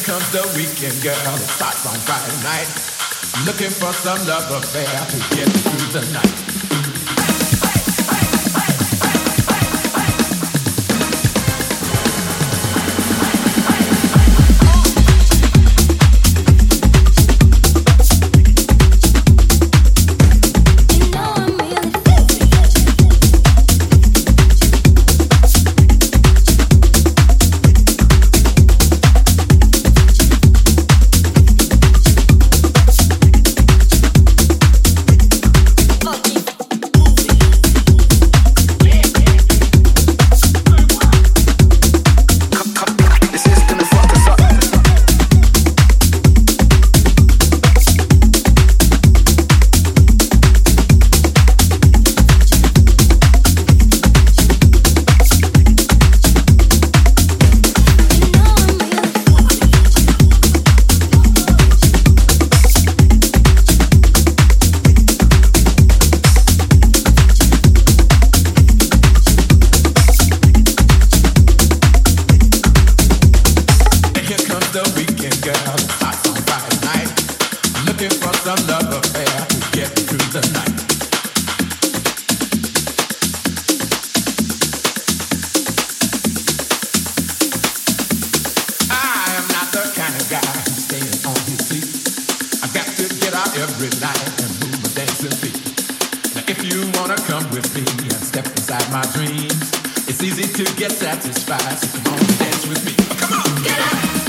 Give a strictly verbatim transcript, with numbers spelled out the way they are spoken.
comes the weekend, girl. It starts on Friday night. Looking for some love affair to get through the night. Every night and move my dancing feet. Now if you wanna come with me and step inside my dreams, it's easy to get satisfied, so come on and dance with me. Come on, get up!